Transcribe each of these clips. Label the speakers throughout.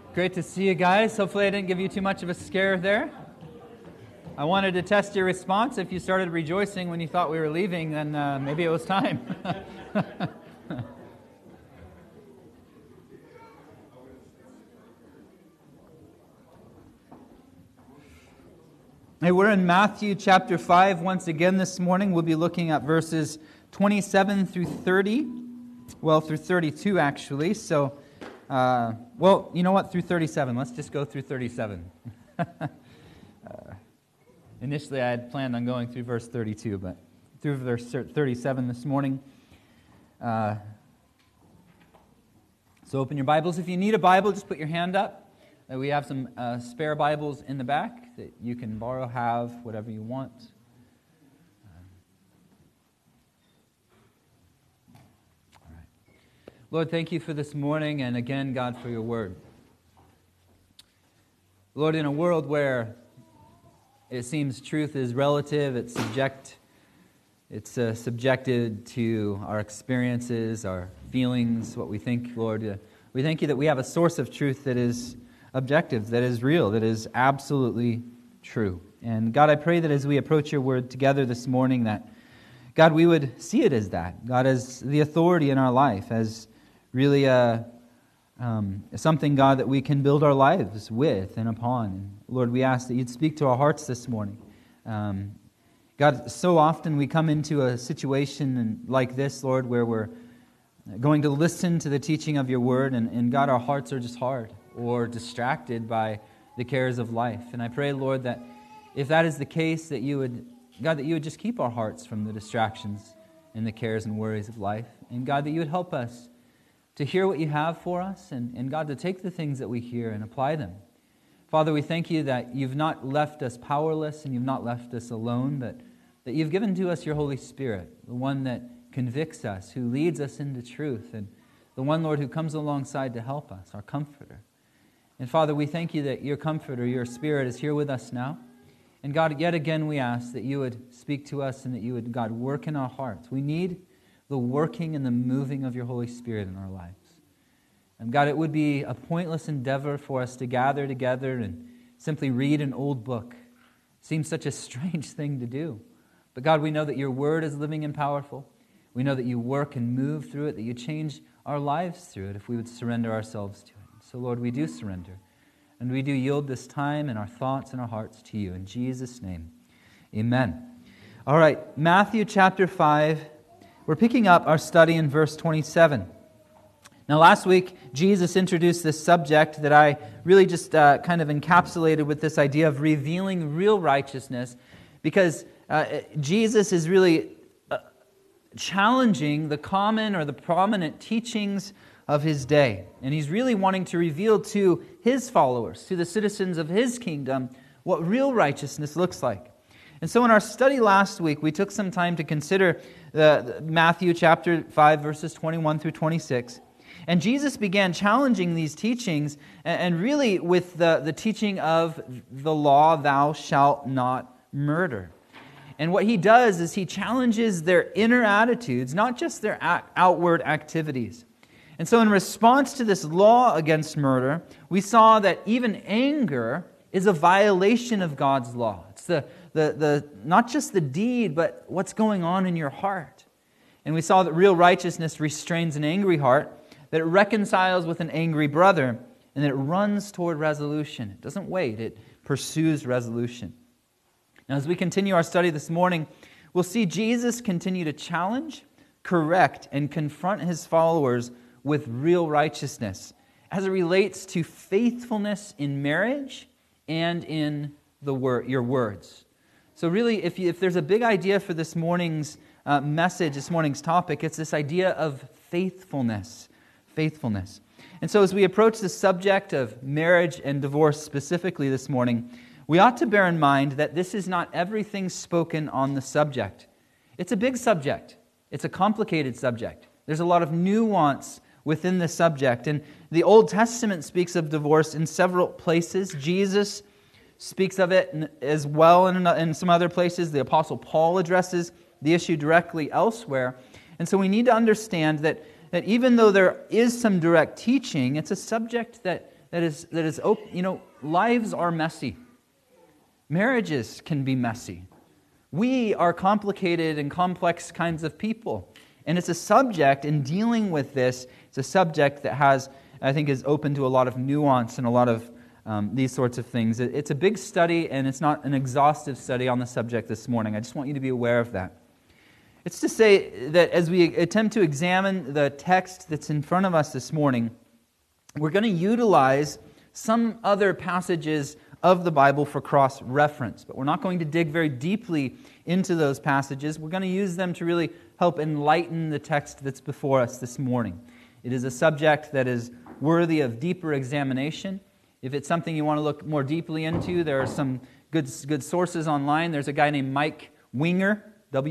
Speaker 1: Great to see you guys. Hopefully I didn't give you too much of a scare there. I wanted to test your response. If you started rejoicing when you thought we were leaving, then maybe it was time. Hey, we're in Matthew chapter 5 once again this morning. We'll be looking at verses 27 through 30. Well, through 32 actually. So, you know what? Through 37. Let's just go through 37. Initially, I had planned on going through verse 32, but through verse 37 this morning. So open your Bibles. If you need a Bible, just put your hand up. We have some spare Bibles in the back that you can borrow, have, whatever you want. All right. Lord, thank you for this morning, and again, God, for your word. Lord, in a world where it seems truth is relative, it's subjected to our experiences, our feelings, what we think, Lord. We thank you that we have a source of truth that is objective, that is real, that is absolutely true. And God, I pray that as we approach your word together this morning, that, God, we would see it as that. God, as the authority in our life, as really something, God, that we can build our lives with and upon. And Lord, we ask that you'd speak to our hearts this morning. God, so often we come into a situation like this, Lord, where we're going to listen to the teaching of your word, and God, our hearts are just hard or distracted by the cares of life. And I pray, Lord, that if that is the case, that you would, God, that you would just keep our hearts from the distractions and the cares and worries of life. And God, that you would help us to hear what you have for us, and God, to take the things that we hear and apply them. Father, we thank you that you've not left us powerless and you've not left us alone, but that you've given to us your Holy Spirit, the one that convicts us, who leads us into truth, and the one, Lord, who comes alongside to help us, our comforter. And Father, we thank you that your comforter, your Spirit, is here with us now. And God, yet again we ask that you would speak to us and that you would, God, work in our hearts. We need the working and the moving of your Holy Spirit in our lives. And God, it would be a pointless endeavor for us to gather together and simply read an old book. It seems such a strange thing to do. But God, we know that your word is living and powerful. We know that you work and move through it, that you change our lives through it if we would surrender ourselves to it. So, Lord, we do surrender, and we do yield this time and our thoughts and our hearts to you. In Jesus' name, amen. All right, Matthew chapter 5. We're picking up our study in verse 27. Now, last week, Jesus introduced this subject that I really just kind of encapsulated with this idea of revealing real righteousness, because Jesus is really challenging the common or the prominent teachings of his day. And he's really wanting to reveal to his followers, to the citizens of his kingdom, what real righteousness looks like. And so in our study last week, we took some time to consider Matthew chapter 5, verses 21 through 26. And Jesus began challenging these teachings, and really with the teaching of the law, thou shalt not murder. And what he does is he challenges their inner attitudes, not just their outward activities. And so in response to this law against murder, we saw that even anger is a violation of God's law. It's the not just the deed, but what's going on in your heart. And we saw that real righteousness restrains an angry heart, that it reconciles with an angry brother, and that it runs toward resolution. It doesn't wait, it pursues resolution. Now, as we continue our study this morning, we'll see Jesus continue to challenge, correct, and confront his followers with real righteousness as it relates to faithfulness in marriage and in your words. So really, if there's a big idea for this morning's message, this morning's topic, it's this idea of faithfulness. Faithfulness. And so as we approach the subject of marriage and divorce specifically this morning, we ought to bear in mind that this is not everything spoken on the subject. It's a big subject. It's a complicated subject. There's a lot of nuance within the subject. And the Old Testament speaks of divorce in several places. Jesus speaks of it as well in some other places. The Apostle Paul addresses the issue directly elsewhere. And so we need to understand that even though there is some direct teaching, it's a subject that lives are messy. Marriages can be messy. We are complicated and complex kinds of people. And it's a subject, in dealing with this, it's a subject that is open to a lot of nuance and a lot of these sorts of things. It's a big study, and it's not an exhaustive study on the subject this morning. I just want you to be aware of that. It's to say that as we attempt to examine the text that's in front of us this morning, we're going to utilize some other passages of the Bible for cross-reference, but we're not going to dig very deeply into those passages. We're going to use them to really help enlighten the text that's before us this morning. It is a subject that is worthy of deeper examination. If it's something you want to look more deeply into, there are some good sources online. There's a guy named Mike Winger,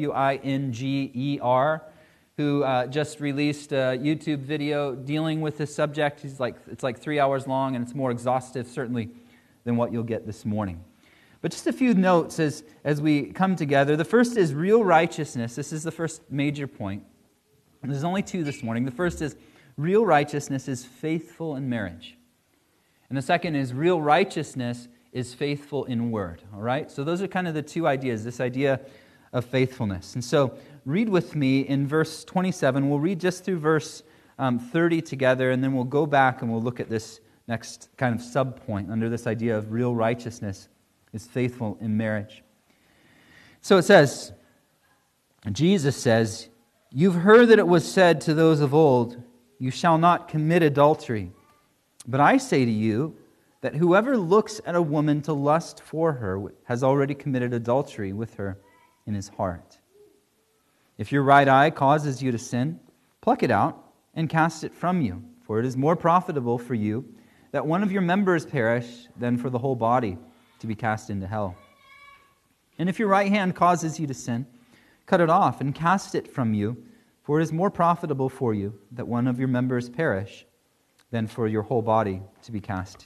Speaker 1: Winger, who just released a YouTube video dealing with this subject. It's like 3 hours long, and it's more exhaustive, certainly, than what you'll get this morning. But just a few notes as we come together. The first is real righteousness. This is the first major point. And there's only two this morning. The first is real righteousness is faithful in marriage. And the second is real righteousness is faithful in word. All right? So those are kind of the two ideas, this idea of faithfulness. And so read with me in verse 27. We'll read just through verse 30 together, and then we'll go back and we'll look at this next kind of sub-point under this idea of real righteousness is faithful in marriage. So it says, Jesus says, "You've heard that it was said to those of old, 'You shall not commit adultery.' But I say to you that whoever looks at a woman to lust for her has already committed adultery with her in his heart. If your right eye causes you to sin, pluck it out and cast it from you, for it is more profitable for you that one of your members perish than for the whole body to be cast into hell. And if your right hand causes you to sin, cut it off and cast it from you, for it is more profitable for you that one of your members perish than for your whole body to be cast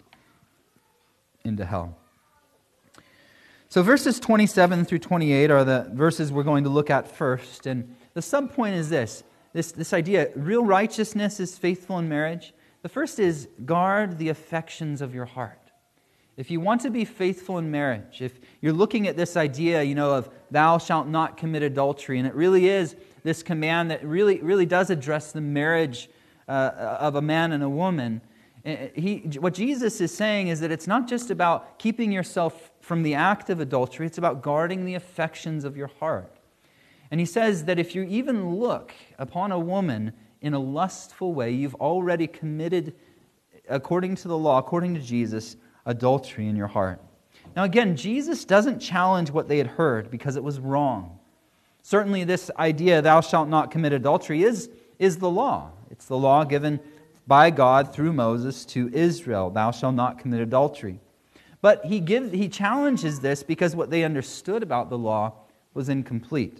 Speaker 1: into hell." So verses 27 through 28 are the verses we're going to look at first. And the subpoint is this idea, real righteousness is faithful in marriage. The first is guard the affections of your heart. If you want to be faithful in marriage, if you're looking at this idea, of thou shalt not commit adultery, and it really is this command that really does address the marriage of a man and a woman. What Jesus is saying is that it's not just about keeping yourself from the act of adultery, it's about guarding the affections of your heart. And he says that if you even look upon a woman in a lustful way, you've already committed, according to the law, according to Jesus, adultery in your heart. Now again, Jesus doesn't challenge what they had heard because it was wrong. Certainly this idea, thou shalt not commit adultery, is the law. It's the law given by God through Moses to Israel. Thou shalt not commit adultery. But he challenges this because what they understood about the law was incomplete.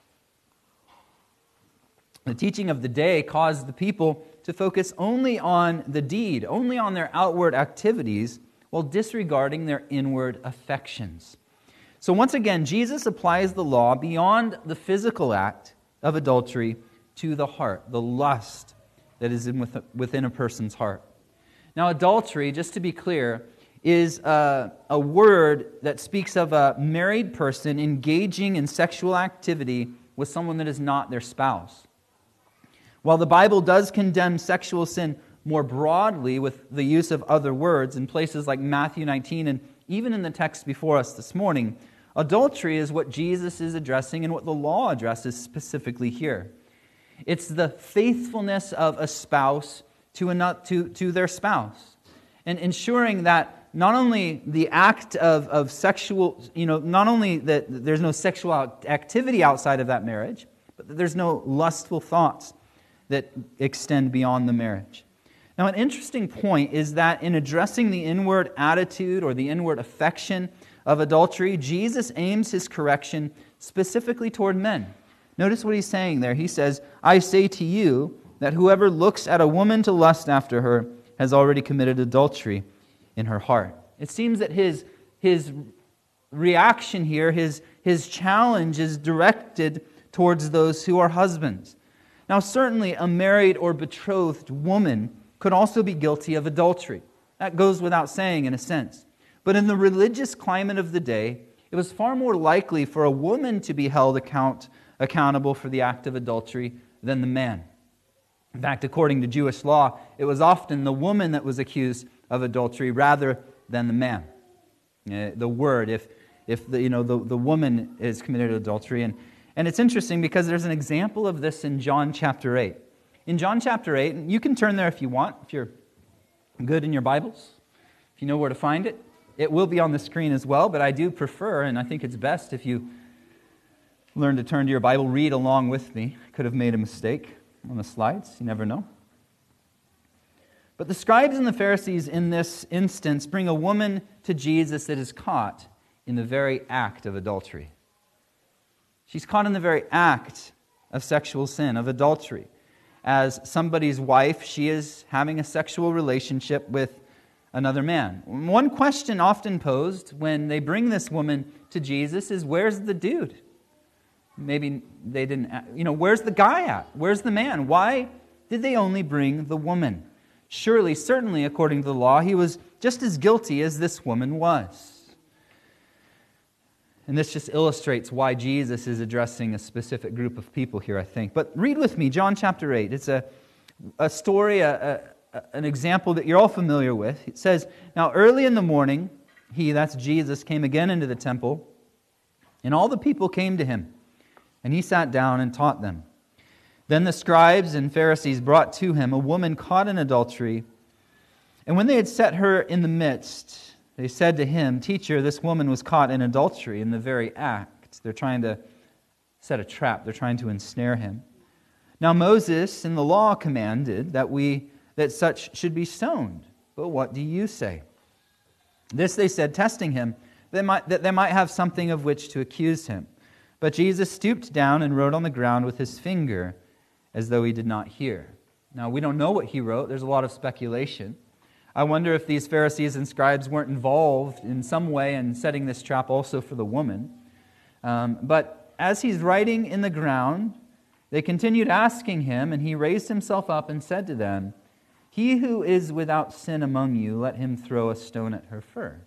Speaker 1: The teaching of the day caused the people to focus only on the deed, only on their outward activities, while disregarding their inward affections. So once again, Jesus applies the law beyond the physical act of adultery to the heart, the lust that is within a person's heart. Now, adultery, just to be clear, is a word that speaks of a married person engaging in sexual activity with someone that is not their spouse. While the Bible does condemn sexual sin more broadly with the use of other words in places like Matthew 19 and even in the text before us this morning, adultery is what Jesus is addressing and what the law addresses specifically here. It's the faithfulness of a spouse to their spouse, and ensuring that not only the act of sexual, not only that there's no sexual activity outside of that marriage, but that there's no lustful thoughts that extend beyond the marriage. Now, an interesting point is that in addressing the inward attitude or the inward affection of adultery, Jesus aims his correction specifically toward men. Notice what he's saying there. He says, "I say to you that whoever looks at a woman to lust after her has already committed adultery in her heart." It seems that his reaction here, his challenge is directed towards those who are husbands. Now, certainly a married or betrothed woman could also be guilty of adultery. That goes without saying in a sense. But in the religious climate of the day, it was far more likely for a woman to be held accountable for the act of adultery than the man. In fact, according to Jewish law, it was often the woman that was accused of adultery rather than the man. The word, if the woman is committed adultery. And it's interesting because there's an example of this in John chapter 8. In John chapter 8, and you can turn there if you want, if you're good in your Bibles, if you know where to find it. It will be on the screen as well, but I do prefer, and I think it's best if you learn to turn to your Bible, read along with me. I could have made a mistake on the slides, you never know. But the scribes and the Pharisees in this instance bring a woman to Jesus that is caught in the very act of adultery. She's caught in the very act of sexual sin, of adultery. As somebody's wife, she is having a sexual relationship with another man. One question often posed when they bring this woman to Jesus is, where's the dude? Maybe they didn't, where's the guy at? Where's the man? Why did they only bring the woman? Surely, certainly, according to the law, he was just as guilty as this woman was. And this just illustrates why Jesus is addressing a specific group of people here, I think. But read with me, John chapter 8. It's a story, an example that you're all familiar with. It says, "Now early in the morning, he," that's Jesus, "came again into the temple, and all the people came to him. And he sat down and taught them. Then the scribes and Pharisees brought to him a woman caught in adultery. And when they had set her in the midst, they said to him, 'Teacher, this woman was caught in adultery in the very act.'" They're trying to set a trap. They're trying to ensnare him. "Now Moses in the law commanded that such should be stoned. But what do you say?" This they said, testing him, that they might have something of which to accuse him. But Jesus stooped down and wrote on the ground with his finger, as though he did not hear. Now, we don't know what he wrote. There's a lot of speculation. I wonder if these Pharisees and scribes weren't involved in some way in setting this trap also for the woman. But as he's writing in the ground, they continued asking him, and he raised himself up and said to them, "He who is without sin among you, let him throw a stone at her first."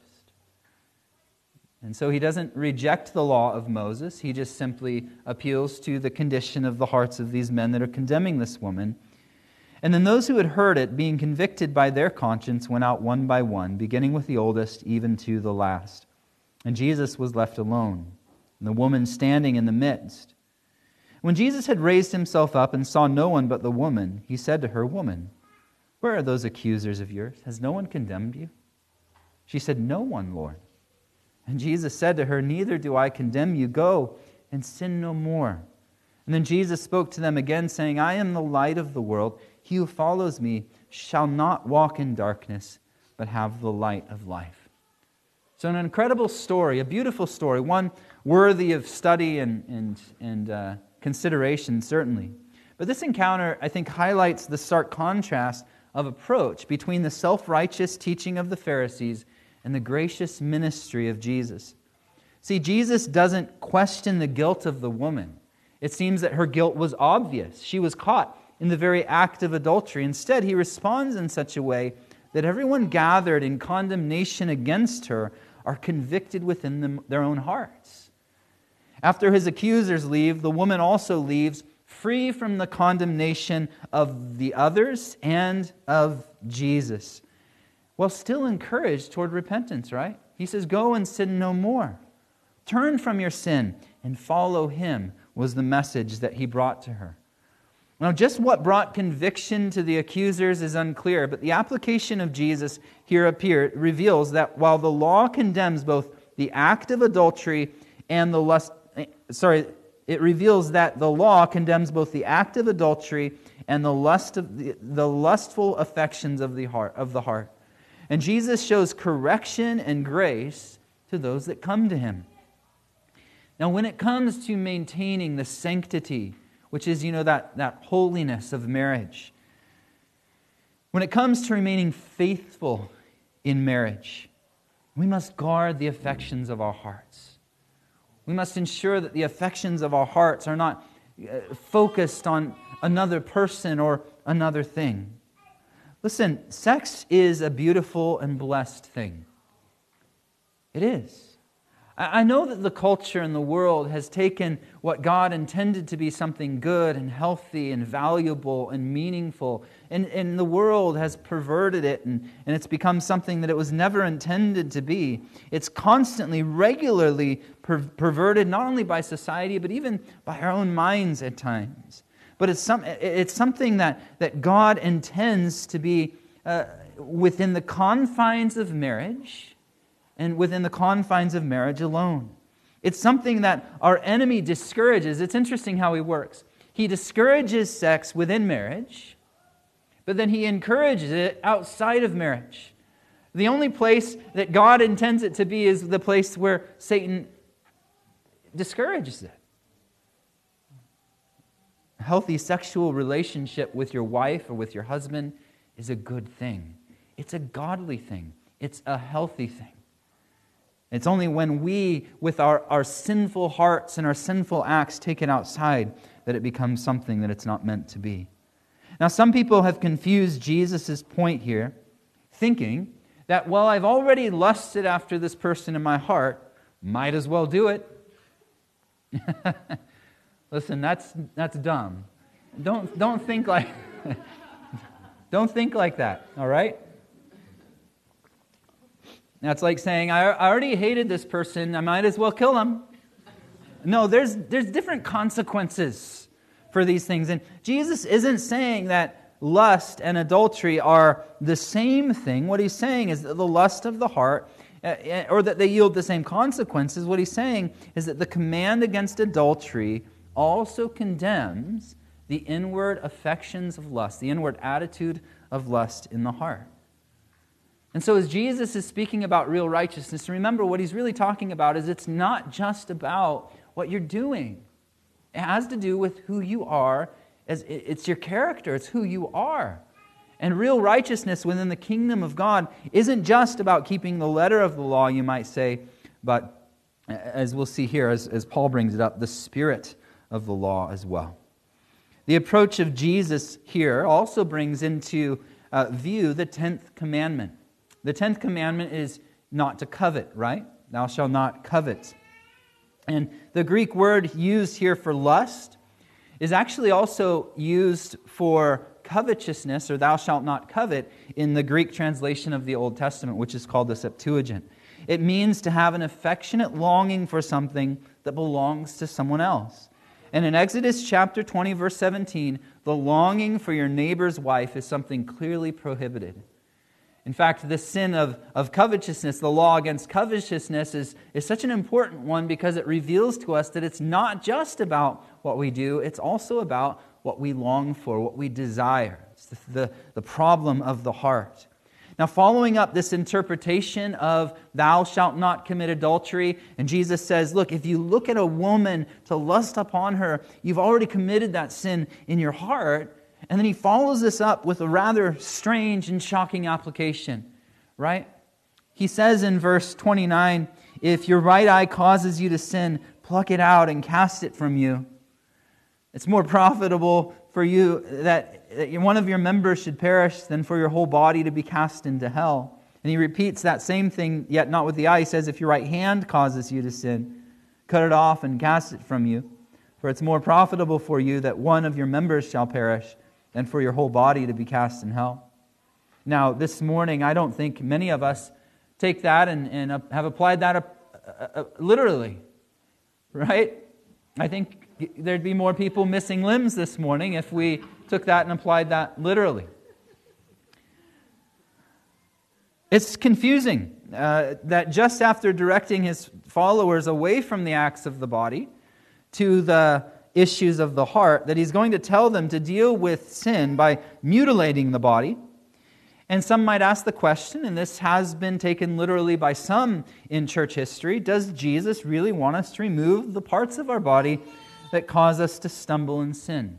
Speaker 1: And so he doesn't reject the law of Moses. He just simply appeals to the condition of the hearts of these men that are condemning this woman. And then those who had heard it, being convicted by their conscience, went out one by one, beginning with the oldest, even to the last. And Jesus was left alone, and the woman standing in the midst. When Jesus had raised himself up and saw no one but the woman, he said to her, "Woman, where are those accusers of yours? Has no one condemned you?" She said, "No one, Lord." And Jesus said to her, "Neither do I condemn you. Go and sin no more." And then Jesus spoke to them again, saying, "I am the light of the world. He who follows me shall not walk in darkness, but have the light of life." So an incredible story, a beautiful story, one worthy of study and consideration, certainly. But this encounter, I think, highlights the stark contrast of approach between the self-righteous teaching of the Pharisees and the gracious ministry of Jesus. See, Jesus doesn't question the guilt of the woman. It seems that her guilt was obvious. She was caught in the very act of adultery. Instead, he responds in such a way that everyone gathered in condemnation against her are convicted within their own hearts. After his accusers leave, the woman also leaves free from the condemnation of the others and of Jesus, while still encouraged toward repentance, right? He says, "Go and sin no more. Turn from your sin and follow him," was the message that he brought to her. Now, just what brought conviction to the accusers is unclear, but the application of Jesus here reveals that while the law condemns both the act of adultery and the it reveals that the law condemns both the act of adultery and the lustful affections of the heart. And Jesus shows correction and grace to those that come to him. Now, when it comes to maintaining the sanctity, which is, that holiness of marriage, when it comes to remaining faithful in marriage, we must guard the affections of our hearts. We must ensure that the affections of our hearts are not focused on another person or another thing. Listen, sex is a beautiful and blessed thing. It is. I know that the culture and the world has taken what God intended to be something good and healthy and valuable and meaningful, and the world has perverted it, and it's become something that it was never intended to be. It's constantly, regularly perverted, not only by society, but even by our own minds at times. But it's something that God intends to be within the confines of marriage, and within the confines of marriage alone. It's something that our enemy discourages. It's interesting how he works. He discourages sex within marriage, but then he encourages it outside of marriage. The only place that God intends it to be is the place where Satan discourages it. A healthy sexual relationship with your wife or with your husband is a good thing. It's a godly thing. It's a healthy thing. It's only when we, with our sinful hearts and our sinful acts, take it outside that it becomes something that it's not meant to be. Now, some people have confused Jesus' point here, thinking that, well, I've already lusted after this person in my heart, might as well do it. Listen, that's dumb. Don't think like don't think like that, all right? That's like saying, I already hated this person, I might as well kill him. No, there's different consequences for these things. And Jesus isn't saying that lust and adultery are the same thing. What he's saying is that the lust of the heart, or that they yield the same consequences. What he's saying is that the command against adultery also condemns the inward affections of lust, the inward attitude of lust in the heart. And so as Jesus is speaking about real righteousness, remember what he's really talking about is it's not just about what you're doing. It has to do with who you are. It's your character. It's who you are. And real righteousness within the kingdom of God isn't just about keeping the letter of the law, you might say, but as we'll see here, as Paul brings it up, the spirit of the law as well. The approach of Jesus here also brings into view the 10th commandment. The 10th commandment is not to covet, right? Thou shalt not covet. And the Greek word used here for lust is actually also used for covetousness, or thou shalt not covet, in the Greek translation of the Old Testament, which is called the Septuagint. It means to have an affectionate longing for something that belongs to someone else. And in Exodus chapter 20, verse 17, the longing for your neighbor's wife is something clearly prohibited. In fact, the sin of covetousness, the law against covetousness, is such an important one because it reveals to us that it's not just about what we do, it's also about what we long for, what we desire. It's the problem of the heart. Now, following up this interpretation of thou shalt not commit adultery, and Jesus says, look, if you look at a woman to lust upon her, you've already committed that sin in your heart. And then he follows this up with a rather strange and shocking application, right? He says in verse 29, if your right eye causes you to sin, pluck it out and cast it from you. It's more profitable for you that one of your members should perish than for your whole body to be cast into hell. And he repeats that same thing, yet not with the eye. He says, if your right hand causes you to sin, cut it off and cast it from you. For it's more profitable for you that one of your members shall perish than for your whole body to be cast in hell. Now, this morning, I don't think many of us take that and have applied that literally, right? I think there'd be more people missing limbs this morning if we took that and applied that literally. It's confusing that just after directing his followers away from the acts of the body to the issues of the heart, that he's going to tell them to deal with sin by mutilating the body. And some might ask the question, and this has been taken literally by some in church history, does Jesus really want us to remove the parts of our body that cause us to stumble in sin?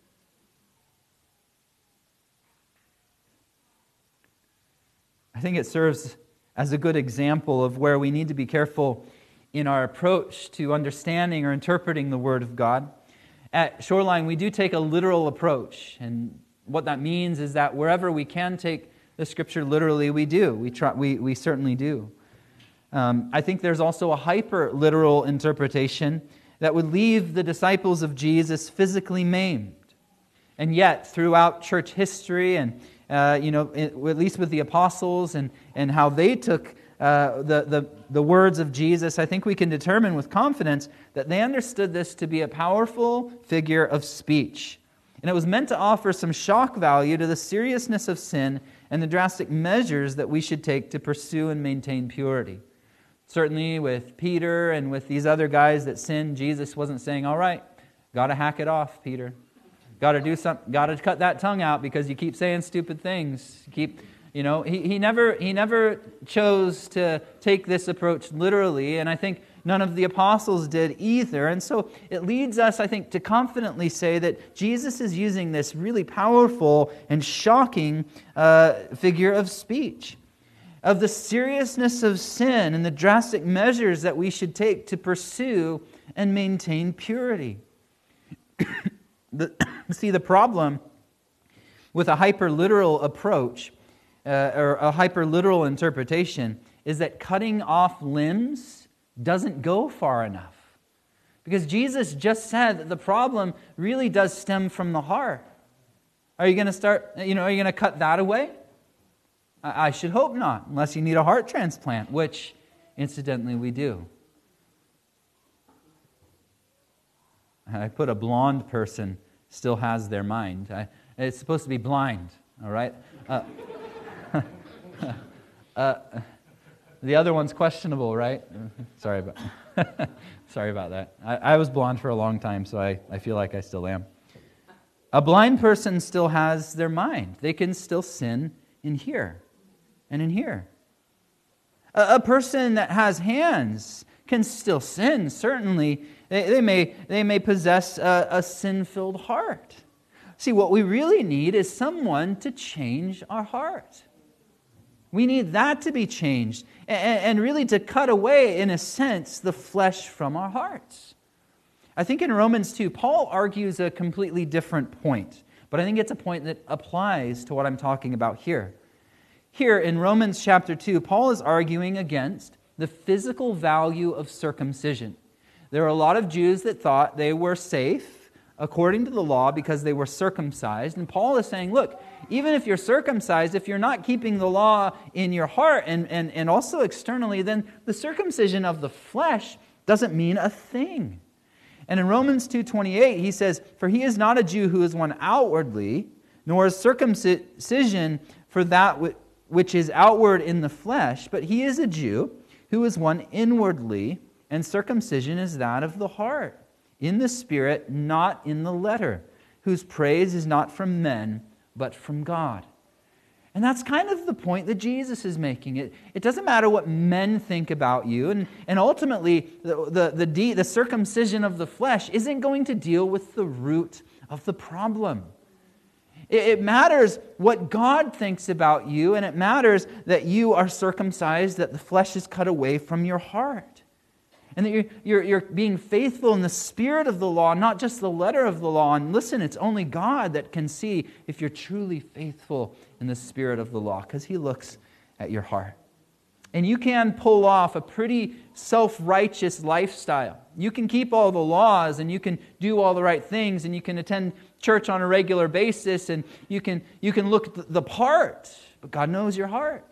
Speaker 1: I think it serves as a good example of where we need to be careful in our approach to understanding or interpreting the Word of God. At Shoreline, we do take a literal approach, and what that means is that wherever we can take the Scripture literally, we do. We certainly do. I think there's also a hyper-literal interpretation that would leave the disciples of Jesus physically maimed. And yet, throughout church history, and at least with the apostles and how they took the words of Jesus, I think we can determine with confidence that they understood this to be a powerful figure of speech. And it was meant to offer some shock value to the seriousness of sin and the drastic measures that we should take to pursue and maintain purity. Certainly with Peter and with these other guys that sinned, Jesus wasn't saying, all right, got to hack it off, Peter. Got to cut that tongue out because you keep saying stupid things. He never chose to take this approach literally, and I think none of the apostles did either. And so it leads us, I think, to confidently say that Jesus is using this really powerful and shocking figure of speech, of the seriousness of sin and the drastic measures that we should take to pursue and maintain purity. The problem with a hyper-literal approach or a hyper-literal interpretation is that cutting off limbs doesn't go far enough. Because Jesus just said that the problem really does stem from the heart. Are you going to cut that away? I should hope not, unless you need a heart transplant, which, incidentally, we do. I put a blonde person still has their mind. It's supposed to be blind, all right? The other one's questionable, right? Sorry about that. I was blonde for a long time, so I feel like I still am. A blind person still has their mind. They can still sin in here and in here. A person that has hands can still sin, certainly. They may possess a sin-filled heart. See, what we really need is someone to change our heart. We need that to be changed and really to cut away, in a sense, the flesh from our hearts. I think in Romans 2, Paul argues a completely different point, but I think it's a point that applies to what I'm talking about here. Here in Romans chapter 2, Paul is arguing against the physical value of circumcision. There are a lot of Jews that thought they were safe according to the law because they were circumcised. And Paul is saying, look, even if you're circumcised, if you're not keeping the law in your heart and also externally, then the circumcision of the flesh doesn't mean a thing. And in Romans 2:28, he says, for he is not a Jew who is one outwardly, nor is circumcision for that which is outward in the flesh, but he is a Jew who is one inwardly, and circumcision is that of the heart, in the spirit, not in the letter, whose praise is not from men, but from God. And that's kind of the point that Jesus is making. It doesn't matter what men think about you, and ultimately the circumcision of the flesh isn't going to deal with the root of the problem. It matters what God thinks about you, and it matters that you are circumcised, that the flesh is cut away from your heart. And that you're being faithful in the spirit of the law, not just the letter of the law. And listen, it's only God that can see if you're truly faithful in the spirit of the law, because He looks at your heart. And you can pull off a pretty self-righteous lifestyle. You can keep all the laws, and you can do all the right things, and you can attend church on a regular basis, and you can look the part, but God knows your heart.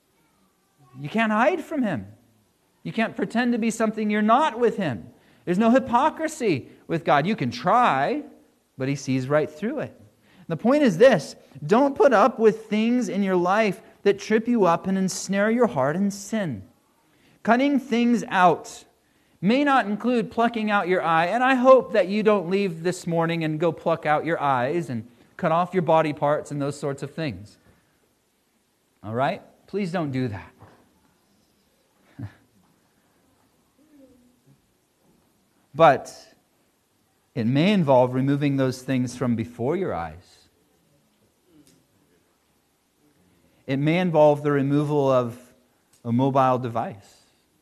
Speaker 1: You can't hide from Him. You can't pretend to be something you're not with Him. There's no hypocrisy with God. You can try, but He sees right through it. The point is this: don't put up with things in your life that trip you up and ensnare your heart in sin. Cutting things out may not include plucking out your eye, and I hope that you don't leave this morning and go pluck out your eyes and cut off your body parts and those sorts of things. All right? Please don't do that. But it may involve removing those things from before your eyes. It may involve the removal of a mobile device,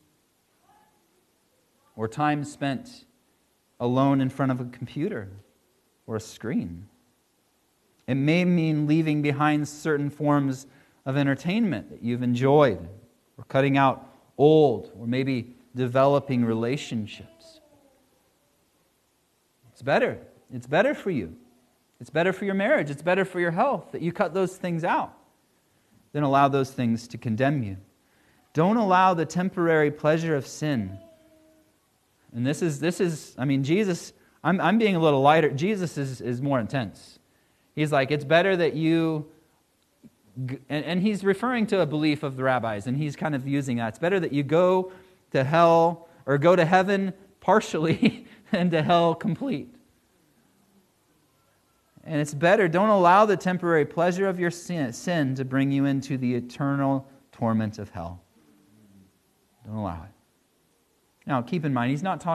Speaker 1: or time spent alone in front of a computer or a screen. It may mean leaving behind certain forms of entertainment that you've enjoyed, or cutting out old, or maybe developing relationships. It's better. It's better for you. It's better for your marriage. It's better for your health that you cut those things out than allow those things to condemn you. Don't allow the temporary pleasure of sin. And this is, I mean, Jesus, I'm being a little lighter. Jesus is more intense. He's like, it's better that you, and he's referring to a belief of the rabbis, and he's kind of using that. It's better that you go to hell, or go to heaven partially, than to hell complete. And it's better, don't allow the temporary pleasure of your sin to bring you into the eternal torment of hell. Don't allow it. Now, keep in mind, he's not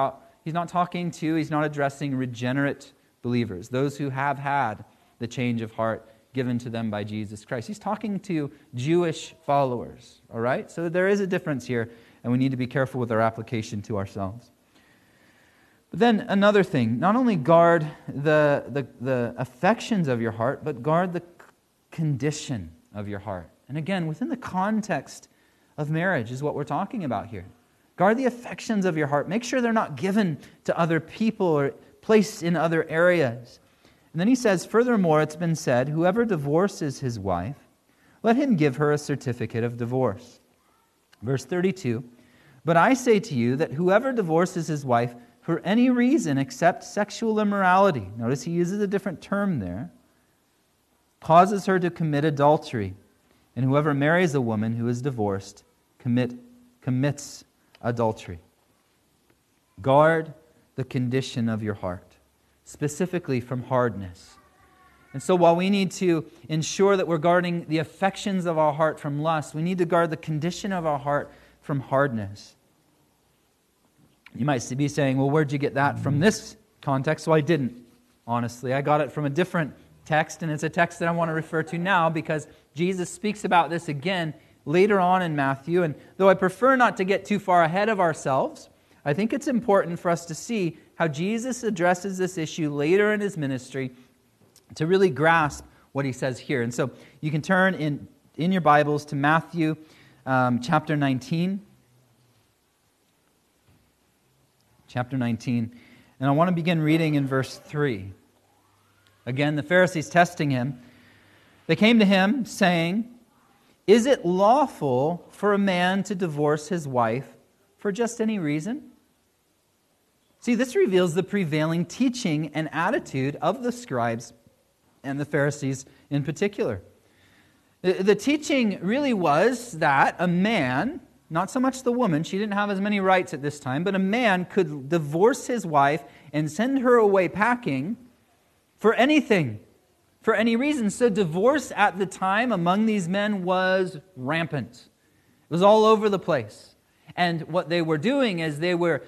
Speaker 1: addressing regenerate believers, those who have had the change of heart given to them by Jesus Christ. He's talking to Jewish followers, all right? So there is a difference here, and we need to be careful with our application to ourselves. But then another thing, not only guard the affections of your heart, but guard the condition of your heart. And again, within the context of marriage is what we're talking about here. Guard the affections of your heart. Make sure they're not given to other people or placed in other areas. And then he says, furthermore, it's been said, whoever divorces his wife, let him give her a certificate of divorce. Verse 32, but I say to you that whoever divorces his wife for any reason except sexual immorality, notice he uses a different term there, causes her to commit adultery. And whoever marries a woman who is divorced commits adultery. Guard the condition of your heart, specifically from hardness. And so while we need to ensure that we're guarding the affections of our heart from lust, we need to guard the condition of our heart from hardness. You might be saying, well, where'd you get that from this context? So I didn't, honestly. I got it from a different text, and it's a text that I want to refer to now because Jesus speaks about this again later on in Matthew. And though I prefer not to get too far ahead of ourselves, I think it's important for us to see how Jesus addresses this issue later in his ministry to really grasp what he says here. And so you can turn in your Bibles to Matthew chapter 19. Chapter 19. And I want to begin reading in verse 3. Again, the Pharisees testing him. They came to him saying, is it lawful for a man to divorce his wife for just any reason? See, this reveals the prevailing teaching and attitude of the scribes and the Pharisees in particular. The teaching really was that a man, not so much the woman, she didn't have as many rights at this time, but a man could divorce his wife and send her away packing for anything, for any reason. So divorce at the time among these men was rampant. It was all over the place. And what they were doing is they were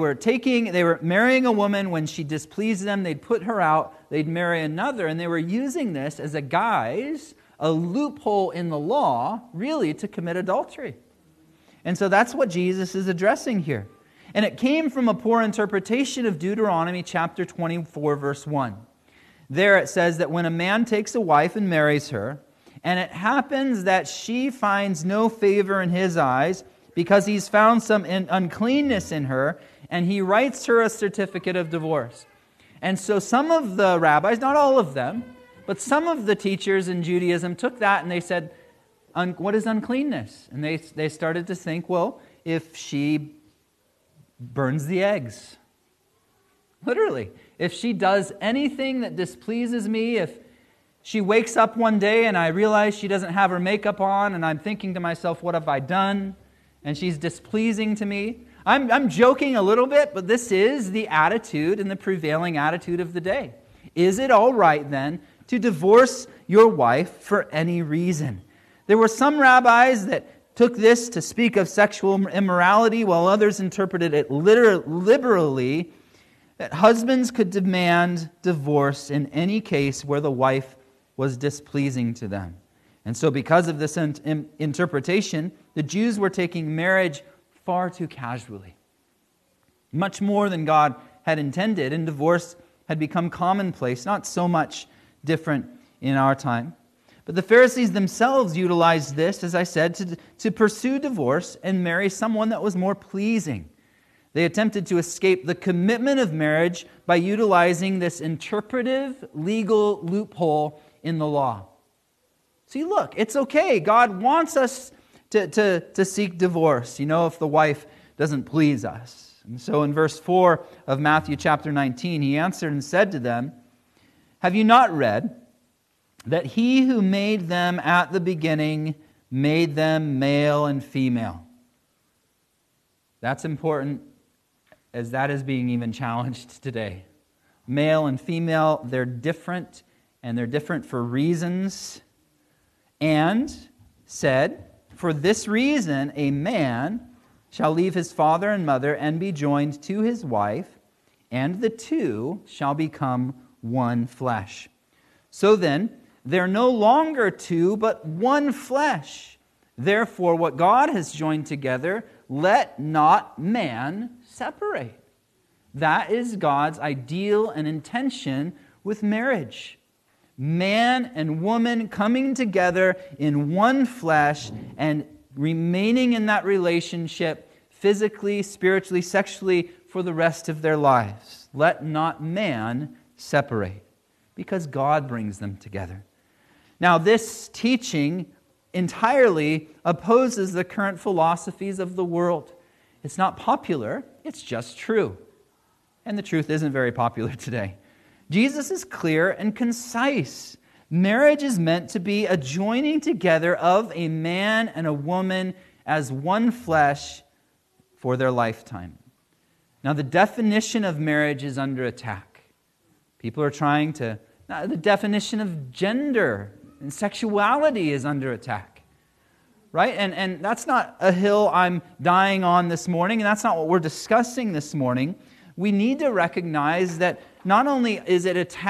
Speaker 1: marrying a woman. When she displeased them, they'd put her out, they'd marry another, and they were using this as a guise, a loophole in the law, really to commit adultery. And so that's what Jesus is addressing here. And it came from a poor interpretation of Deuteronomy chapter 24, verse 1. There it says that when a man takes a wife and marries her, and it happens that she finds no favor in his eyes because he's found some uncleanness in her, and he writes her a certificate of divorce. And so some of the rabbis, not all of them, but some of the teachers in Judaism took that and they said, what is uncleanness? And they started to think, well, if she burns the eggs, literally, if she does anything that displeases me, if she wakes up one day and I realize she doesn't have her makeup on and I'm thinking to myself, what have I done? And she's displeasing to me. I'm joking a little bit, but this is the attitude and the prevailing attitude of the day. Is it all right then to divorce your wife for any reason? There were some rabbis that took this to speak of sexual immorality, while others interpreted it liberally, that husbands could demand divorce in any case where the wife was displeasing to them. And so because of this interpretation, the Jews were taking marriage far too casually, much more than God had intended, and divorce had become commonplace, not so much different in our time. But the Pharisees themselves utilized this, as I said, to pursue divorce and marry someone that was more pleasing. They attempted to escape the commitment of marriage by utilizing this interpretive legal loophole in the law. See, look, it's okay. God wants us to seek divorce, if the wife doesn't please us. And so in verse 4 of Matthew chapter 19, he answered and said to them, "Have you not read that he who made them at the beginning made them male and female?" That's important, as that is being even challenged today. Male and female, they're different, and they're different for reasons. And said, "For this reason a man shall leave his father and mother and be joined to his wife, and the two shall become one flesh. So then, they're no longer two, but one flesh. Therefore, what God has joined together, let not man separate." That is God's ideal and intention with marriage. Man and woman coming together in one flesh and remaining in that relationship physically, spiritually, sexually for the rest of their lives. Let not man separate, because God brings them together. Now, this teaching entirely opposes the current philosophies of the world. It's not popular, it's just true. And the truth isn't very popular today. Jesus is clear and concise. Marriage is meant to be a joining together of a man and a woman as one flesh for their lifetime. Now, the definition of marriage is under attack. People are trying to... the definition of gender and sexuality is under attack. Right? And that's not a hill I'm dying on this morning, and that's not what we're discussing this morning. We need to recognize that not only is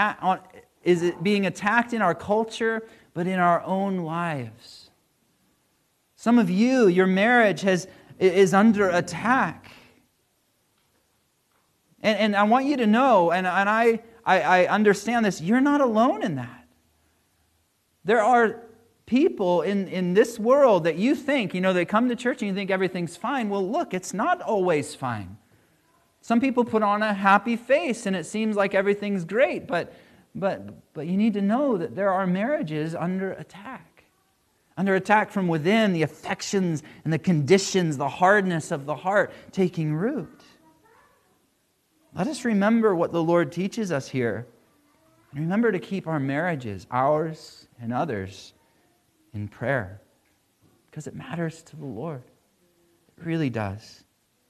Speaker 1: it being attacked in our culture, but in our own lives. Some of you, your marriage is under attack. And I want you to know, and I understand this, you're not alone in that. There are people in this world that you think, they come to church and you think everything's fine. Well, look, it's not always fine. Some people put on a happy face and it seems like everything's great, but you need to know that there are marriages under attack. Under attack from within, the affections and the conditions, the hardness of the heart taking root. Let us remember what the Lord teaches us here. And remember to keep our marriages, ours and others, in prayer. Because it matters to the Lord. It really does.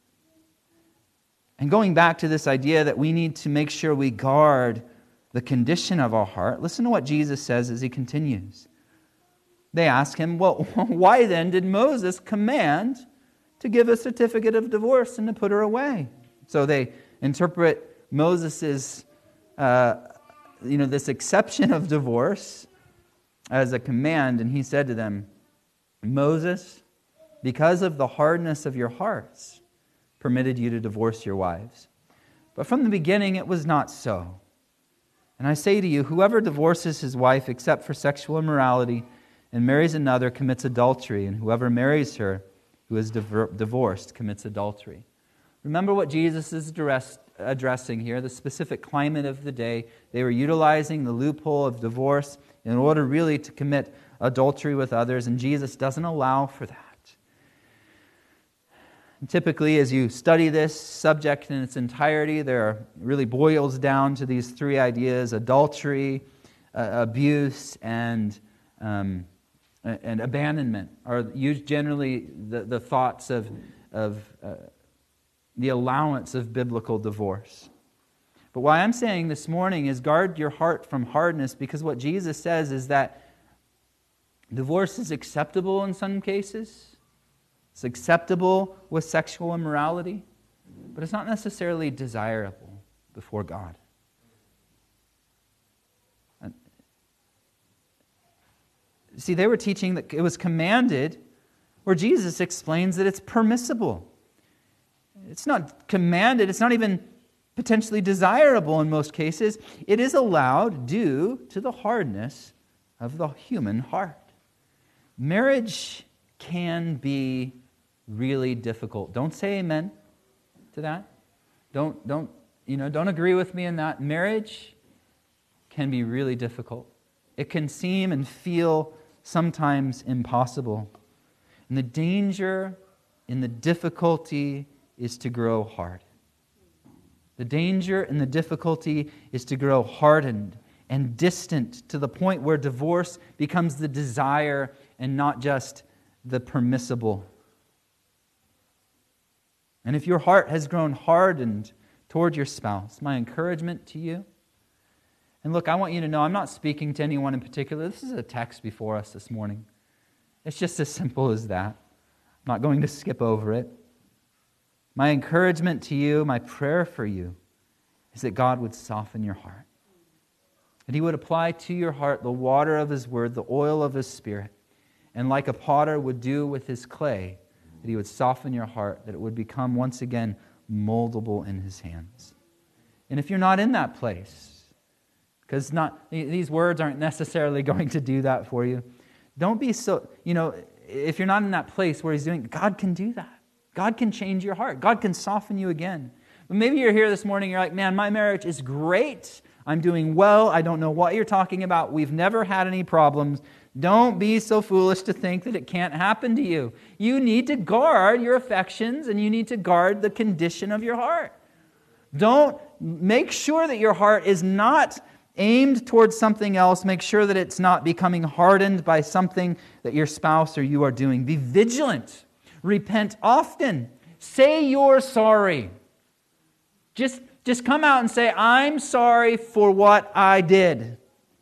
Speaker 1: And going back to this idea that we need to make sure we guard the condition of our heart, listen to what Jesus says as he continues. They ask him, well, why then did Moses command to give a certificate of divorce and to put her away? So they interpret Moses's, this exception of divorce as a command, and he said to them, Moses, because of the hardness of your hearts, permitted you to divorce your wives. But from the beginning it was not so. And I say to you, whoever divorces his wife except for sexual immorality and marries another commits adultery, and whoever marries her who is divorced commits adultery. Remember what Jesus is addressing here, the specific climate of the day. They were utilizing the loophole of divorce in order really to commit adultery with others, and Jesus doesn't allow for that. And typically, as you study this subject in its entirety, there really boils down to these three ideas: adultery, abuse, and abandonment are used generally the thoughts of the allowance of biblical divorce. But why I'm saying this morning is guard your heart from hardness, because what Jesus says is that divorce is acceptable in some cases. It's acceptable with sexual immorality, but it's not necessarily desirable before God. See, they were teaching that it was commanded, where Jesus explains that it's permissible. It's not commanded, it's not even potentially desirable in most cases, it is allowed due to the hardness of the human heart. Marriage can be really difficult. Don't say amen to that. Don't agree with me in that. Marriage can be really difficult. It can seem and feel sometimes impossible. And the danger in the difficulty is to grow hard. The danger and the difficulty is to grow hardened and distant to the point where divorce becomes the desire and not just the permissible. And if your heart has grown hardened toward your spouse, my encouragement to you, and look, I want you to know I'm not speaking to anyone in particular. This is a text before us this morning. It's just as simple as that. I'm not going to skip over it. My encouragement to you, my prayer for you, is that God would soften your heart. That He would apply to your heart the water of His Word, the oil of His Spirit, and like a potter would do with his clay, that He would soften your heart, that it would become once again moldable in His hands. And if you're not in that place, because these words aren't necessarily going to do that for you, don't be so, if you're not in that place where He's doing, God can do that. God can change your heart. God can soften you again. But maybe you're here this morning, you're like, man, my marriage is great. I'm doing well. I don't know what you're talking about. We've never had any problems. Don't be so foolish to think that it can't happen to you. You need to guard your affections and you need to guard the condition of your heart. Don't make sure that your heart is not aimed towards something else. Make sure that it's not becoming hardened by something that your spouse or you are doing. Be vigilant. Repent often. Say you're sorry. Just come out and say, I'm sorry for what I did.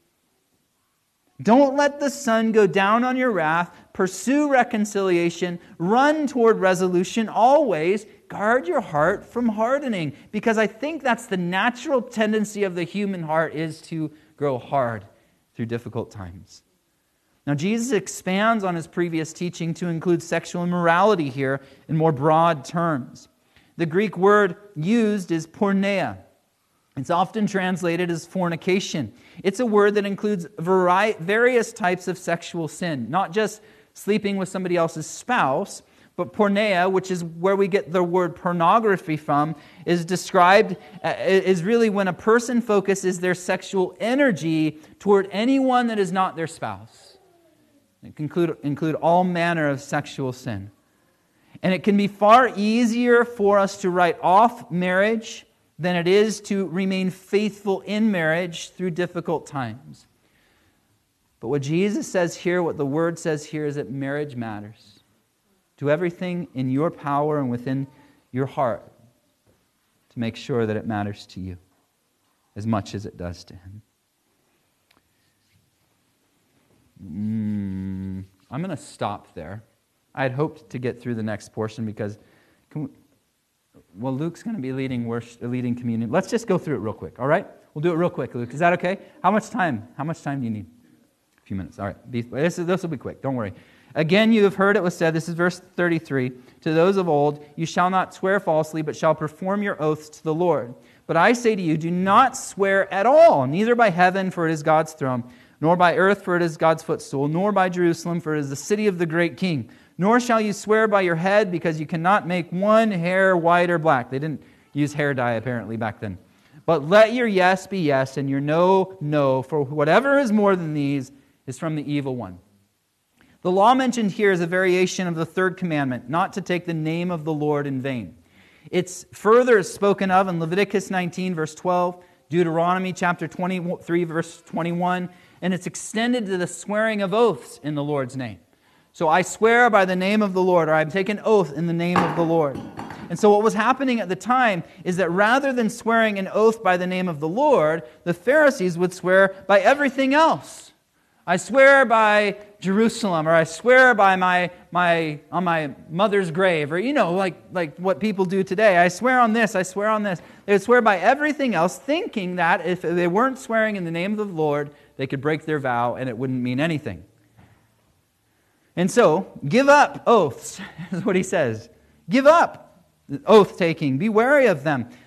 Speaker 1: Don't let the sun go down on your wrath. Pursue reconciliation. Run toward resolution. Always guard your heart from hardening. Because I think that's the natural tendency of the human heart, is to grow hard through difficult times. Now, Jesus expands on His previous teaching to include sexual immorality here in more broad terms. The Greek word used is porneia. It's often translated as fornication. It's a word that includes various types of sexual sin, not just sleeping with somebody else's spouse, but porneia, which is where we get the word pornography from, is really when a person focuses their sexual energy toward anyone that is not their spouse. It can include all manner of sexual sin. And it can be far easier for us to write off marriage than it is to remain faithful in marriage through difficult times. But what Jesus says here, what the Word says here, is that marriage matters. Do everything in your power and within your heart to make sure that it matters to you as much as it does to Him. I'm going to stop there. I had hoped to get through the next portion because, Luke's going to be leading communion. Let's just go through it real quick, all right? We'll do it real quick, Luke. Is that okay? How much time? How much time do you need? A few minutes. All right. This will be quick. Don't worry. Again, you have heard it was said, this is verse 33, to those of old, you shall not swear falsely, but shall perform your oaths to the Lord. But I say to you, do not swear at all, neither by heaven, for it is God's throne, nor by earth, for it is God's footstool, nor by Jerusalem, for it is the city of the great King. Nor shall you swear by your head, because you cannot make one hair white or black. They didn't use hair dye, apparently, back then. But let your yes be yes, and your no, no. For whatever is more than these is from the evil one. The law mentioned here is a variation of the third commandment, not to take the name of the Lord in vain. It's further spoken of in Leviticus 19, verse 12, Deuteronomy chapter 23, verse 21, and it's extended to the swearing of oaths in the Lord's name. So I swear by the name of the Lord, or I take an oath in the name of the Lord. And so what was happening at the time is that rather than swearing an oath by the name of the Lord, the Pharisees would swear by everything else. I swear by Jerusalem, or I swear by on my mother's grave, or like what people do today. I swear on this, I swear on this. They would swear by everything else, thinking that if they weren't swearing in the name of the Lord, they could break their vow and it wouldn't mean anything. And so, give up oaths, is what he says. Give up oath-taking. Be wary of them.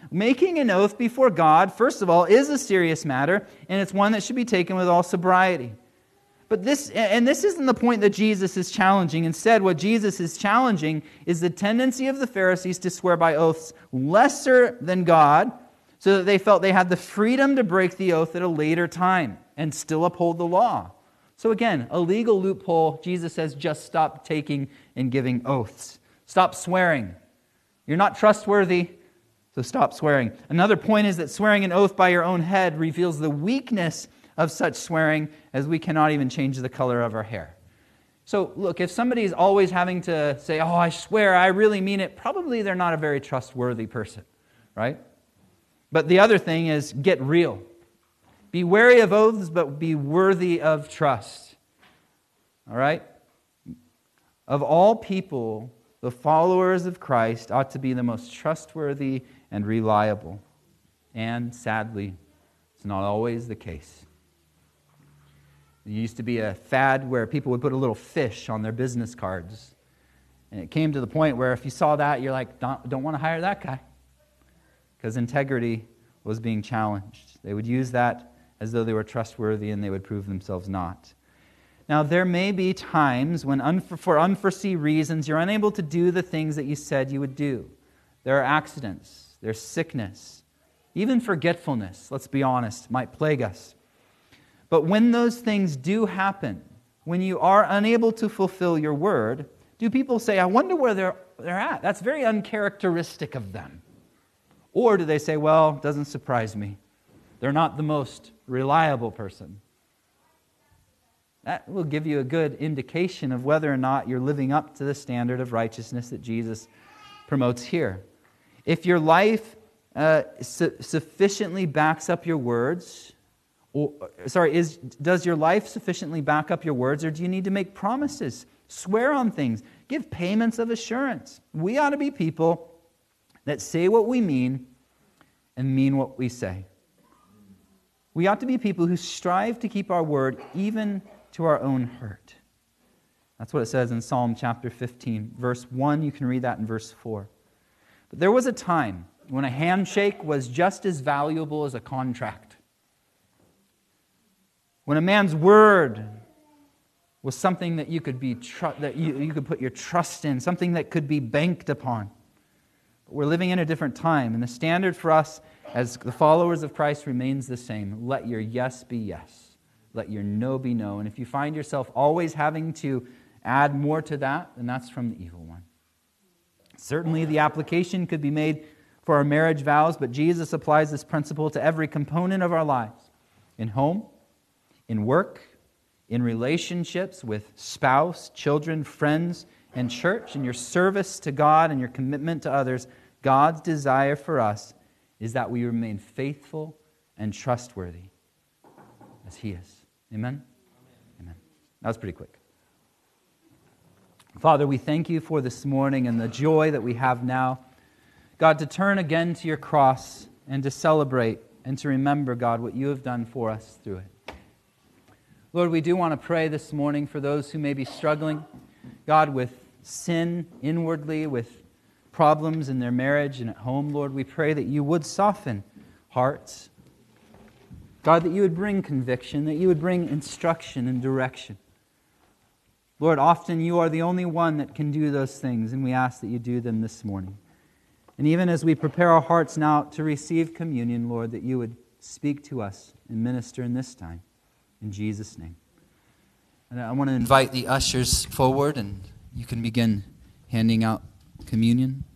Speaker 1: Making an oath before God, first of all, is a serious matter, and it's one that should be taken with all sobriety. But this isn't the point that Jesus is challenging. Instead, what Jesus is challenging is the tendency of the Pharisees to swear by oaths lesser than God, so that they felt they had the freedom to break the oath at a later time and still uphold the law. So again, a legal loophole. Jesus says, just stop taking and giving oaths. Stop swearing. You're not trustworthy, so stop swearing. Another point is that swearing an oath by your own head reveals the weakness of such swearing, as we cannot even change the color of our hair. So look, if somebody's always having to say, oh, I swear, I really mean it, probably they're not a very trustworthy person, right? But the other thing is, get real. Be wary of oaths, but be worthy of trust. All right? Of all people, the followers of Christ ought to be the most trustworthy and reliable. And sadly, it's not always the case. There used to be a fad where people would put a little fish on their business cards. And it came to the point where if you saw that, you're like, don't want to hire that guy. Because integrity was being challenged. They would use that as though they were trustworthy, and they would prove themselves not. Now, there may be times when, for unforeseen reasons, you're unable to do the things that you said you would do. There are accidents. There's sickness. Even forgetfulness, let's be honest, might plague us. But when those things do happen, when you are unable to fulfill your word, do people say, I wonder where they're at? That's very uncharacteristic of them. Or do they say, well, it doesn't surprise me. They're not the most reliable person. That will give you a good indication of whether or not you're living up to the standard of righteousness that Jesus promotes here. If your life sufficiently backs up your words, does your life sufficiently back up your words, or do you need to make promises, swear on things, give payments of assurance? We ought to be people that say what we mean and mean what we say. We ought to be people who strive to keep our word even to our own hurt. That's what it says in Psalm chapter 15, verse 1. You can read that in verse 4. But there was a time when a handshake was just as valuable as a contract. When a man's word was something that you could you could put your trust in, something that could be banked upon. But we're living in a different time, and the standard for us as the followers of Christ remains the same. Let your yes be yes. Let your no be no. And if you find yourself always having to add more to that, then that's from the evil one. Certainly the application could be made for our marriage vows, but Jesus applies this principle to every component of our lives. In home, in work, in relationships with spouse, children, friends, and church, in your service to God and your commitment to others. God's desire for us is that we remain faithful and trustworthy as He is. Amen? Amen. That was pretty quick. Father, we thank You for this morning and the joy that we have now. God, to turn again to Your cross and to celebrate and to remember, God, what You have done for us through it. Lord, we do want to pray this morning for those who may be struggling, God, with sin inwardly, with problems in their marriage and at home. Lord, we pray that You would soften hearts. God, that You would bring conviction, that You would bring instruction and direction. Lord, often You are the only one that can do those things, and we ask that You do them this morning. And even as we prepare our hearts now to receive communion, Lord, that You would speak to us and minister in this time. In Jesus' name. And I want to invite the ushers forward, and you can begin handing out communion.